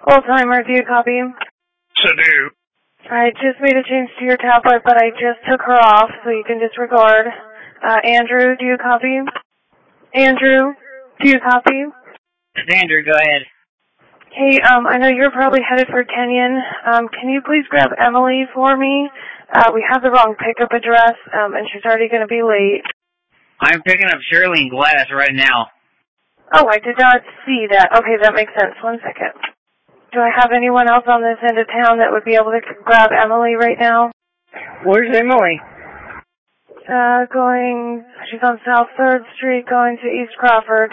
Old-timer, do you copy? So do. I just made a change to your tablet, but I just took her off, so you can disregard. Andrew, do you copy? Andrew, do you copy? Andrew, go ahead. Hey, I know you're probably headed for Kenyon. Can you please grab Emily for me? We have the wrong pickup address, and she's already going to be late. I'm picking up Shirley and Gladys right now. Oh, I did not see that. Okay, that makes sense. 1 second. Do I have anyone else on this end of town that would be able to grab Emily right now? Where's Emily? She's on South 3rd Street going to East Crawford.